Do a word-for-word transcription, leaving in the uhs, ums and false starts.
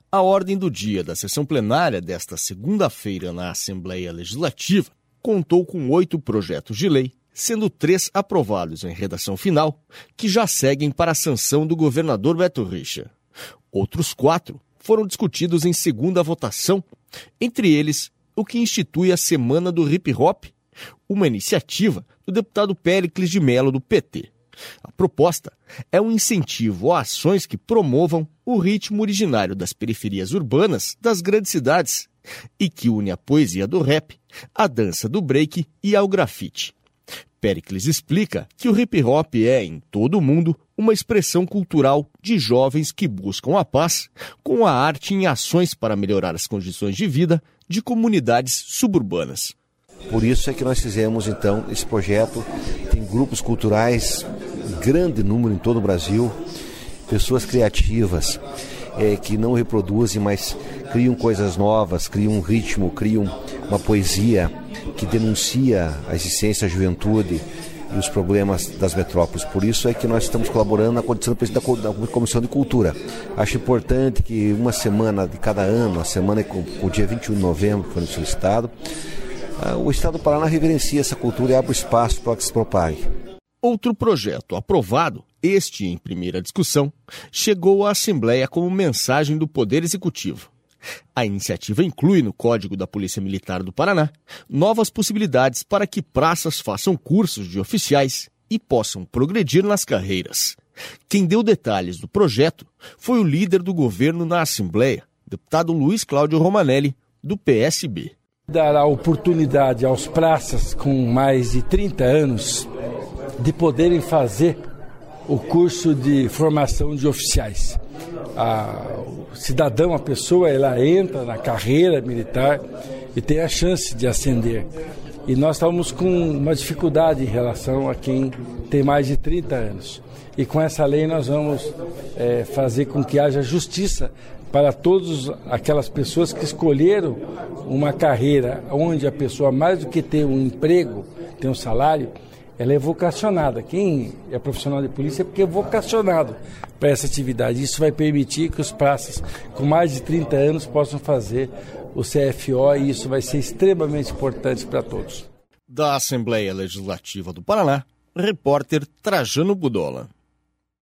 A ordem do dia da sessão plenária desta segunda-feira na Assembleia Legislativa contou com oito projetos de lei, sendo três aprovados em redação final, que já seguem para a sanção do governador Beto Richa. Outros quatro foram discutidos em segunda votação, entre eles o que institui a Semana do Hip Hop, uma iniciativa do deputado Péricles de Mello, do P T. A proposta é um incentivo a ações que promovam o ritmo originário das periferias urbanas das grandes cidades e que une a poesia do rap, a dança do break e ao grafite. Péricles explica que o hip hop é, em todo o mundo, uma expressão cultural de jovens que buscam a paz com a arte em ações para melhorar as condições de vida de comunidades suburbanas. Por isso é que nós fizemos, então, esse projeto. Tem grupos culturais, grande número em todo o Brasil, pessoas criativas, é, que não reproduzem, mas criam coisas novas, criam um ritmo, criam uma poesia que denuncia a existência da juventude e os problemas das metrópoles. Por isso é que nós estamos colaborando na condição do presidente da Comissão de Cultura. Acho importante que uma semana de cada ano, a semana com o dia vinte e um de novembro, que foi solicitado, o Estado do Paraná reverencia essa cultura e abre espaço para que se propague. Outro projeto aprovado, este em primeira discussão, chegou à Assembleia como mensagem do Poder Executivo. A iniciativa inclui no Código da Polícia Militar do Paraná novas possibilidades para que praças façam cursos de oficiais e possam progredir nas carreiras. Quem deu detalhes do projeto foi o líder do governo na Assembleia, deputado Luiz Cláudio Romanelli, do P S B. Dará oportunidade aos praças com mais de trinta anos de poderem fazer o curso de formação de oficiais. A, o cidadão, a pessoa, ela entra na carreira militar e tem a chance de ascender. E nós estamos com uma dificuldade em relação a quem tem mais de trinta anos. E com essa lei nós vamos é, fazer com que haja justiça para todas aquelas pessoas que escolheram uma carreira onde a pessoa, mais do que ter um emprego, ter um salário, ela é vocacionada. Quem é profissional de polícia é porque é vocacionado para essa atividade. Isso vai permitir que os praças com mais de trinta anos possam fazer o C F O e isso vai ser extremamente importante para todos. Da Assembleia Legislativa do Paraná, repórter Trajano Budola.